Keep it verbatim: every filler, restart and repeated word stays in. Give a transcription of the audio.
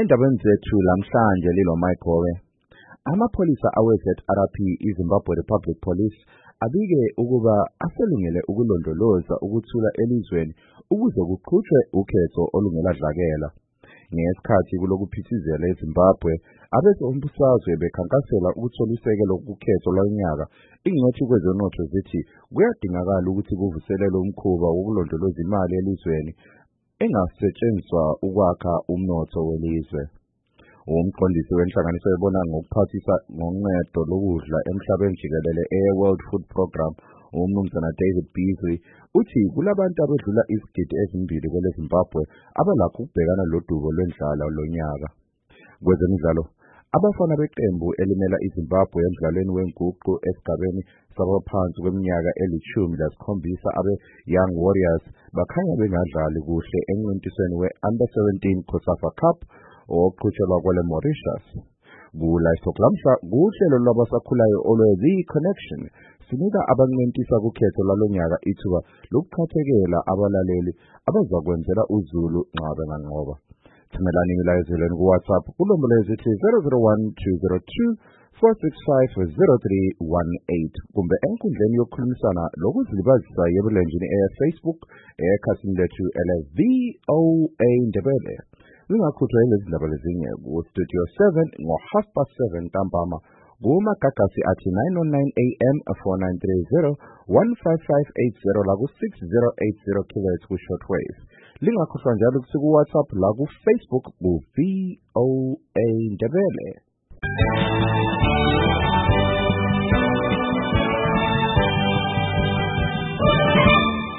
Endabeni zethu lamhlanje lilo Michael. Amapholisa awe-Z R P iZimbabwe Republic Police abike ukuba aselungele ukulondoloza ukuthula elizweni ukuze kuqhutshwe ukhetho olungeladlakela. Ngesikhathi kulokuphithizela eZimbabwe, abezombusazwe bekhankasela ukuthola usekelo kukhetho lonyaka, ingcwethi kwezonotho zithi kuyadingakala ukuthi kuvuselelwe umkhuba wokulondoloza imali elizweni engasetshenziswa ukwakha umnotho welizwe. Umqondisi wenhlanganiso ebona ngokuphathisa ngoncedo lokudla emhlabeni jikelele e-World Food Program, uMnumzana David Beasley, uthi kulabantu abedlula izigidi ezimbili kwele Zimbabwe abalakho ukubhekana lodubo lwendlala lonyaka. Kwezemidlalo, abafana beqembu elimela iZimbabwe emdlalweni wenguqu esigabeni sabaphansi kweminyaka elishumi lasikhombisa abe-Young Warriors bakhanya bengadlali kuhle emncintisweni we-Under seventeen COSAFA Cup oqhutshelwa kwele Mauritius. Ku-Livestock lamhla kuhlelo lwabasakhulayo olwe-The Connection sinika abancintisa kukhetho lalonyaka ithuba lokuqhathekela abalaleli abazakwenzela uzulu nqabe nganqoba. Thumelani imilayezelweni ku-WhatsApp kulombolo ethi zero zero one two zero two four six five zero three one eight kumbe enkundleni yokukhulumisana lokuzilibazisa yebulenjini e-Facebook ekhasini lethu ele-V O A Ndebele. Lingakhuthwa yilezindaba lezinye ku-Studio seven ngo-half past seven ntambama kumagagasi athi nine oh nine A M four nine three zero one five five eight zero la ku-six zero eight zero kilohertz ku-shortwave. Lingakhohlwa njalo ukuthi ku-WhatsApp la ku-Facebook ku-V O A Ndebele.